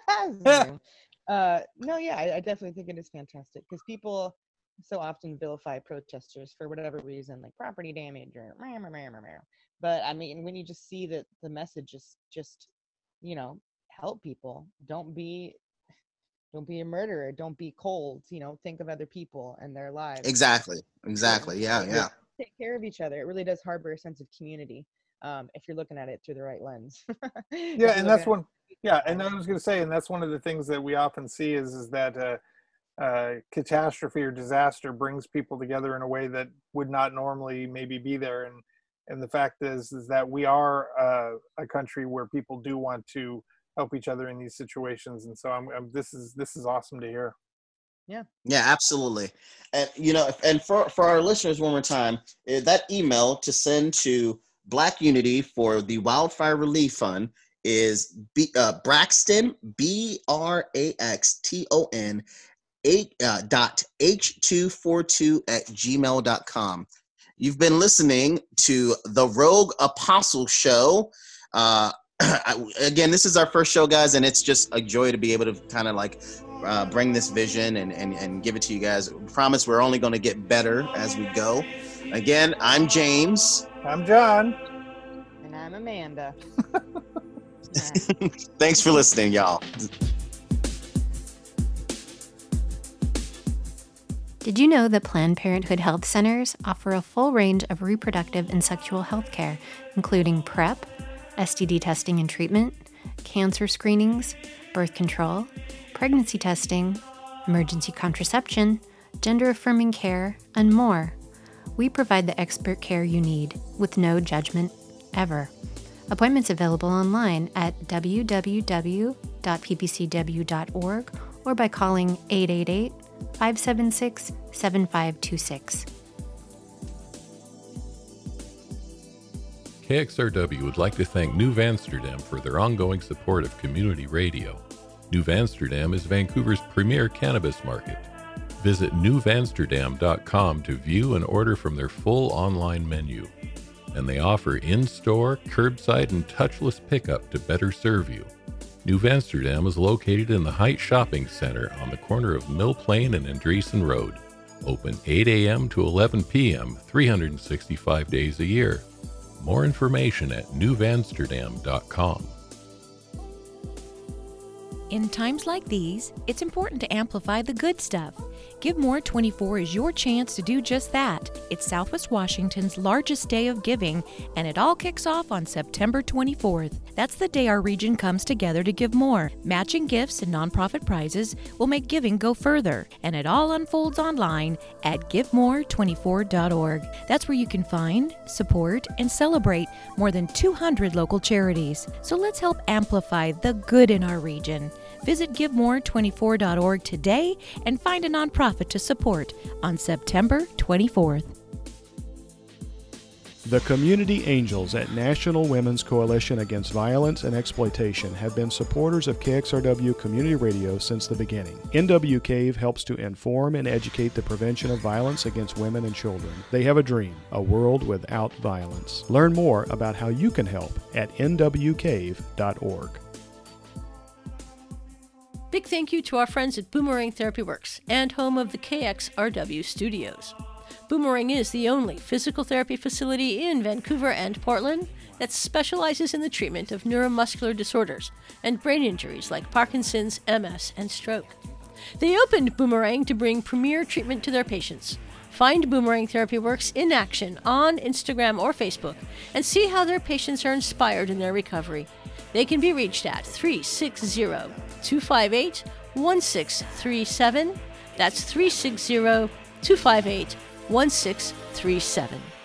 uh, no, yeah, I, I definitely think it is fantastic because people so often vilify protesters for whatever reason, like property damage or rah, rah, rah, rah, rah. But I mean, when you just see that the message is just, you know, help people, don't be, don't be a murderer, don't be cold, you know, think of other people and their lives. Exactly. Exactly. Yeah. Yeah. Take care of each other. It really does harbor a sense of community. Um, if you're looking at it through the right lens. Yeah. And that's one, yeah. And I was going to say, and that's one of the things that we often see is, is that, uh, Uh, catastrophe or disaster brings people together in a way that would not normally maybe be there, and and the fact is is that we are uh, a country where people do want to help each other in these situations, and so I'm, I'm this is this is awesome to hear. Yeah, yeah, absolutely. And you know, and for for our listeners, one more time, that email to send to Black Unity for the Wildfire Relief Fund is B, uh, Braxton, B R A X T O N Eight, uh, dot H two four two at gmail dot com. You've been listening to the Rogue Apostle Show. Uh, again, this is our first show, guys, and it's just a joy to be able to kind of like uh, bring this vision and, and, and give it to you guys. I promise we're only going to get better as we go. Again, I'm James. I'm John. And I'm Amanda. Thanks for listening, y'all. Did you know that Planned Parenthood Health Centers offer a full range of reproductive and sexual health care, including PrEP, S T D testing and treatment, cancer screenings, birth control, pregnancy testing, emergency contraception, gender-affirming care, and more? We provide the expert care you need with no judgment, ever. Appointments available online at w w w dot p p c w dot org or by calling eight eight eight, five seven six, seven five two six. K X R W would like to thank New Vansterdam for their ongoing support of community radio. New Vansterdam is Vancouver's premier cannabis market. Visit new vansterdam dot com to view and order from their full online menu. and they offer in-store, curbside, and touchless pickup to better serve you. New Amsterdam is located in the Heights Shopping Center on the corner of Mill Plain and Andreessen Road. Open eight a.m. to eleven p.m. three hundred sixty-five days a year. More information at new amsterdam dot com. In times like these, it's important to amplify the good stuff. Give More twenty-four is your chance to do just that. It's Southwest Washington's largest day of giving, and it all kicks off on September twenty-fourth. That's the day our region comes together to give more. Matching gifts and nonprofit prizes will make giving go further, and it all unfolds online at give more twenty-four dot org. That's where you can find, support, and celebrate more than two hundred local charities. So let's help amplify the good in our region. Visit give more twenty-four dot org today and find a nonprofit to support on September twenty-fourth. The Community Angels at National Women's Coalition Against Violence and Exploitation have been supporters of K X R W Community Radio since the beginning. N W CAVE helps to inform and educate the prevention of violence against women and children. They have a dream, a world without violence. Learn more about how you can help at n w cave dot org. Big thank you to our friends at Boomerang Therapy Works and home of the K X R W studios. Boomerang is the only physical therapy facility in Vancouver and Portland that specializes in the treatment of neuromuscular disorders and brain injuries like Parkinson's, M S, and stroke. They opened Boomerang to bring premier treatment to their patients. Find Boomerang Therapy Works in action on Instagram or Facebook and see how their patients are inspired in their recovery. They can be reached at three six zero, two five eight, one six three seven. That's three six zero, two five eight, one six three seven.